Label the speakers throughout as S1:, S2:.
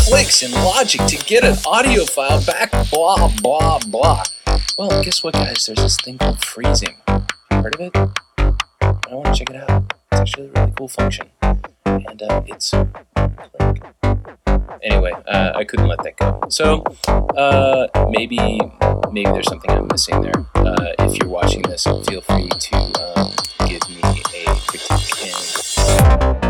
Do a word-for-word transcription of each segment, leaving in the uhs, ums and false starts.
S1: clicks in Logic to get an audio file back, blah, blah, blah. Well, guess what, guys? There's this thing called freezing. Heard of it? I want to check it out. It's actually a really cool function. And uh, it's... like... Anyway, uh, I couldn't let that go. So, uh, maybe maybe there's something I'm missing there. Uh, if you're watching this, feel free to um, give me a critique. And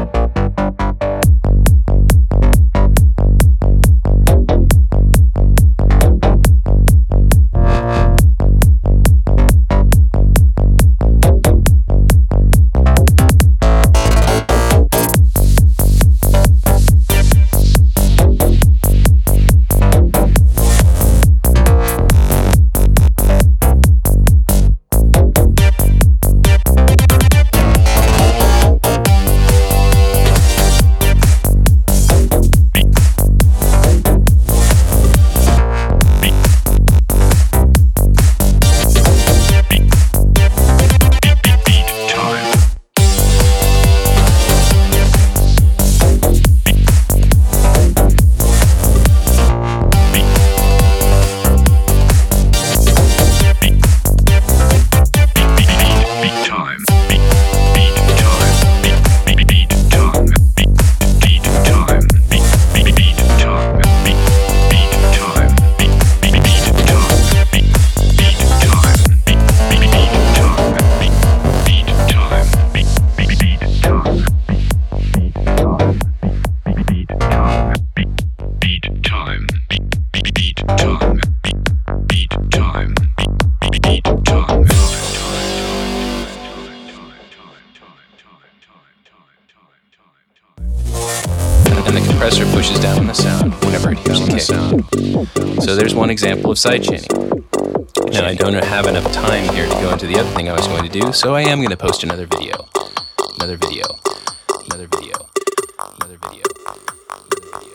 S1: the compressor pushes down on the sound whenever it hears a kick. So there's one example of sidechaining. Now I don't have enough time here to go into the other thing I was going to do, so I am going to post another video. Another video. Another video. Another video. Another video.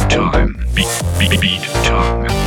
S2: time. Beat, beat, beat time.